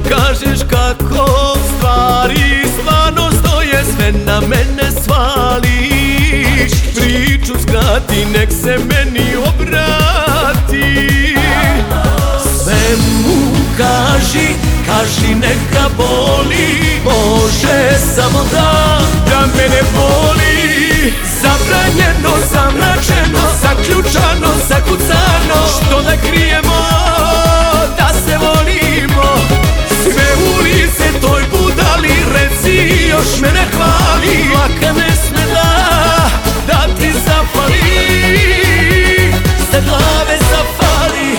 kažeš kako stvari stvarno stoje, sve na mene svališ. Priču skrati, nek se meni obrati. Sve mu kaži neka boli. Može samo da mene boli. Zabranjeno, zamračeno, zaključano, zakucano. Što da krijemo, da se volimo. Sve u lice toj budali, reci još mene hvali. Laka ne sme da ti zapali, sa glave zapali.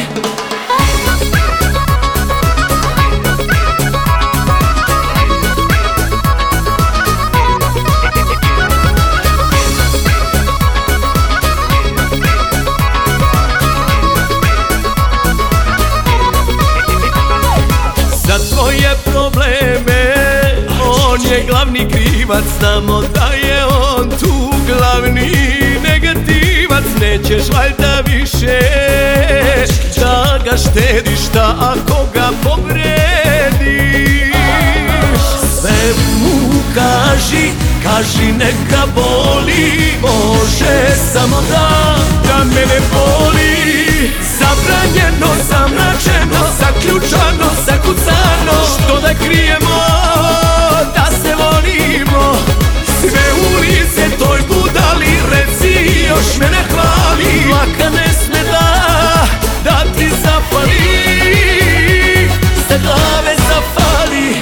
Za tvoje probleme on je glavni krivac. Znamo da je on tu glavni negativac. Nećeš valjda više da ga štediš, šta ako ga povrediš. Sve mu kaži neka boli. Može samo da mene boli. Zabranjeno, zamračeno, zaključano, zakucano. Što da krijemo, da se volimo. Sve u lice toj budali, reci još mene hvali. Laka ne sme da ti zapali, sa glave zapali.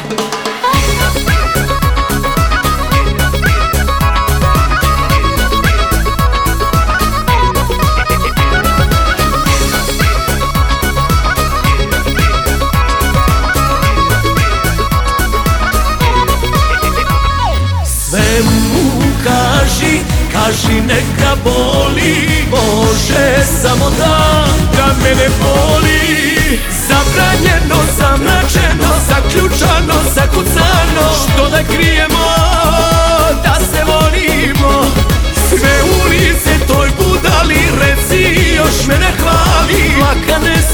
Sve mu kaži neka boli. Može samo da mene boli. Zabranjeno, zamračeno, zaključano, zakucano. Što da krijemo, da se volimo. Sve u lice toj budali, reci još mene hvali. Laka ne